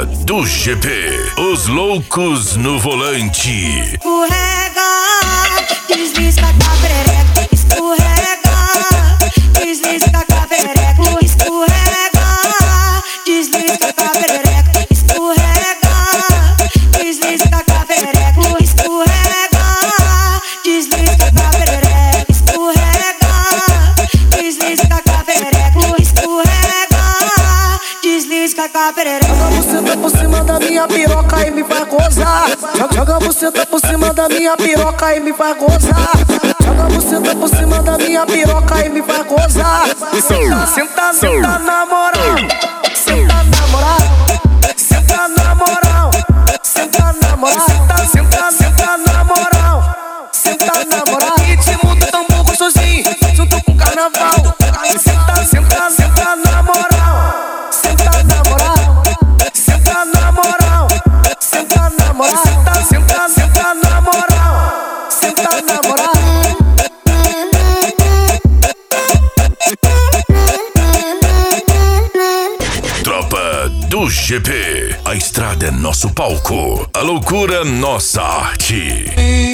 do GP. Os loucos no volante. Escorrega, desliza com a perereca. Escorrega, desliza com a perereca. Escorrega, desliza com a perereca. Escorrega, desliza com a perereca. Escorrega, desliza com a perereca. Escorrega, desliza com a perereca. Escorrega, desliza com a perereca. Joga você por cima da minha piroca e me faz gozar. Joga você por cima da minha piroca e me faz gozar. Joga você por cima da minha piroca e me faz gozar. Senta, senta na moral. Senta na moral. Senta na moral. Senta na moral. Senta, senta na moral. Senta na moral. Ritmo do tambor gostosinho, junto com carnaval. Senta, senta, senta na moral. Senta na moral. Senta na moral. Senta na moral. Senta, senta, senta na moral. Senta na moral. Tropa do GP. A estrada é nosso palco. A loucura, nossa arte.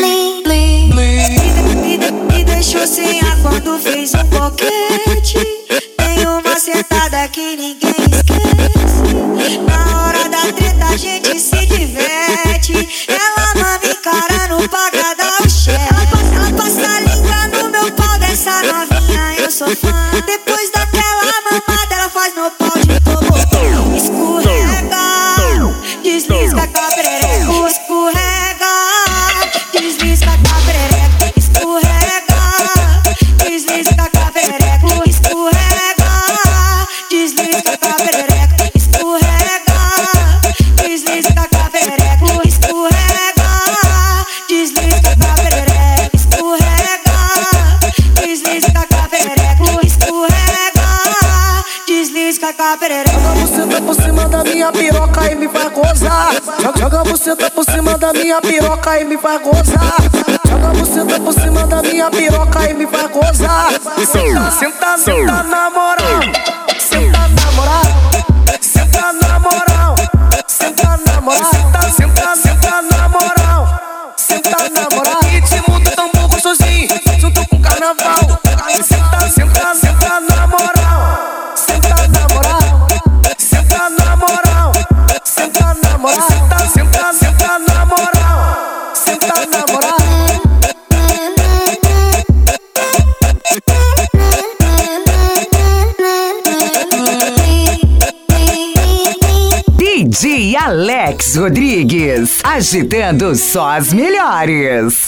Me deixou sem ar quando fez um boquete. Tem uma sentada que ninguém esquece. Na hora da treta a gente se diverte. Ela mama encarando pra dar o chefe. Ela passa a língua no meu pau dessa novinha, eu sou fã. Depois daquela mamada ela faz meu pau de tobogã. Escorrega, desliza com a perereca. Escorrega, desliza com a perereca. Escorrega, desliza com a perereca. Escorrega, desliza com a perereca. Escorrega, desliza com a perereca. Escorrega, desliza com a perereca. Escorrega, desliza com a perereca. Escorrega, desliza com a perereca. Joga você por cima da minha piroca e me faz gozar. Joga você por cima da minha piroca e me faz gozar. Joga você por cima da minha piroca e me faz gozar. Senta, senta na moral. Senta na moral. Senta na moral. Senta na moral. Senta, senta, senta na moral. Senta na moral. Ritmo do tambor gostosinho, junto com carnaval. Senta, senta, senta na moral. Senta na moral. Senta na moral. Senta na moral. Senta, senta, senta na moral. Senta na moral. DJ Alex Rodrigues, agitando só as melhores.